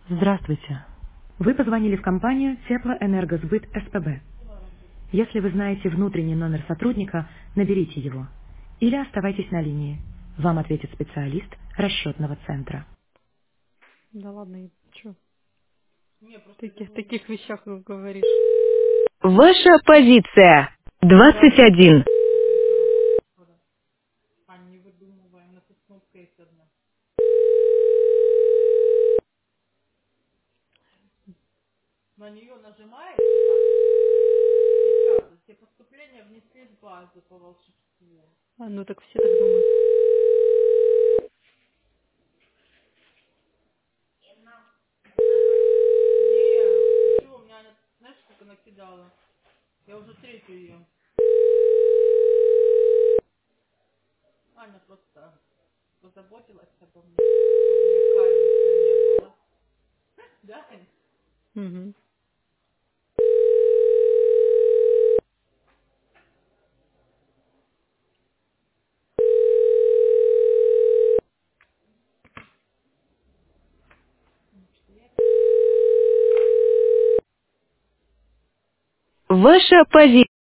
Здравствуйте. Вы позвонили в компанию Теплоэнергосбыт СПБ. Если вы знаете внутренний номер сотрудника, наберите его. Или оставайтесь на линии. Вам ответит специалист расчетного центра. Да ладно, и чё? В таких вещах говоришь. Ваша позиция. 21. А, ну так все так думают. Угу. Ваша позиция.